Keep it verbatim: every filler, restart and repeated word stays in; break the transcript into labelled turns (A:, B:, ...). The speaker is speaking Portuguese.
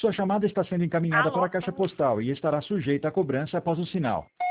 A: Sua chamada está sendo encaminhada para
B: Alô?
A: a caixa postal e estará sujeita a cobrança após o sinal.